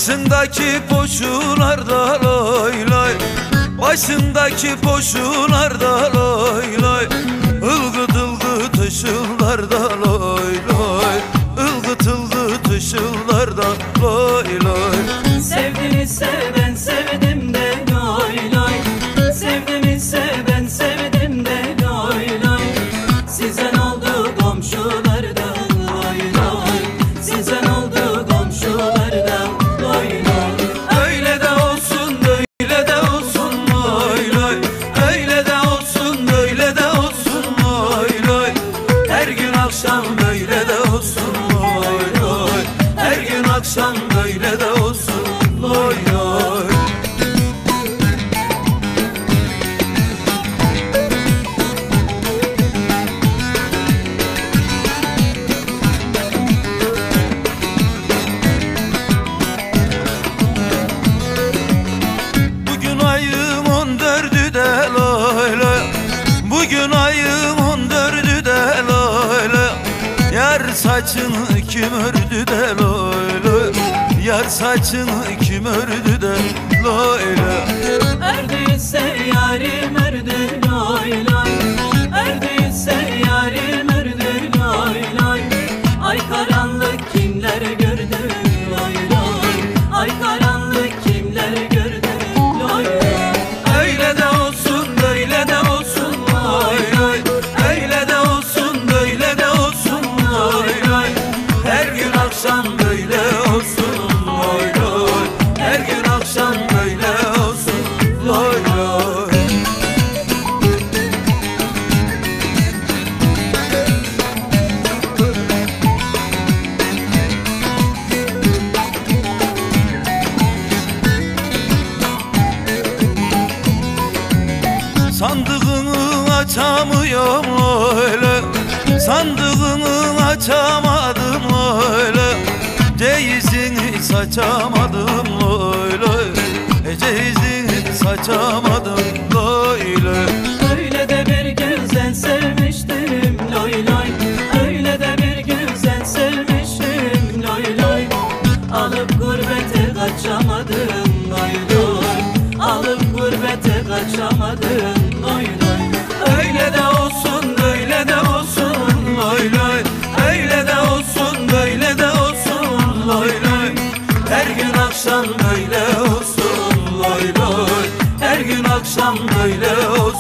Başındaki poşularda loy loy, başındaki poşularda loy loy, ılgıt ılgıt ışıllarda loy loy, ılgıt ılgıt ışıllarda loy loy. Sevdim ise ben sevdim de loy loy, sevdim ise ben sevdim de loy loy. Sizden oldu komşularda loy loy, sizden oldu komşularda loy loy. Öyle de olsun böyle de olsun loy loy, öyle de olsun böyle de olsun loy loy. Her gün akşam böyle de olsun loy loy, her gün akşam böyle de olsun loy loy. Bugün ayın 14'ü de loy loy, bugün ayın 14'ü de loy loy. Yar saçını kim ördü de loy loy, yar saçını kim ördü de loy loy. Ördüyse yarim ördü loy loy, ördüyse yarim ördü loy loy. Ay karanlık kimler gördü loy loy, ay karanlık kimler gördü loy loy. Öyle de olsun böyle de olsun loy loy, öyle de olsun böyle de olsun loy loy. Her gün akşam böyle olsun loy loy, her gün akşam böyle olsun loy loy. Sandığını açamıyorum öyle, sandığını açamadım öyle, ceyizini saçamadım öyle, ceyizini saçamadım öyle. Öyle de bir güzel sevmiştim loy loy, öyle de bir güzel sevmiştim loy loy. Alıp gurbete kaçamadım loy loy, alıp gurbete kaçamadım loy loy. Öyle de olsun böyle de olsun loy loy, öyle de olsun böyle de olsun loy loy. Her gün akşam böyle olsun loy loy, her gün akşam böyle olsun.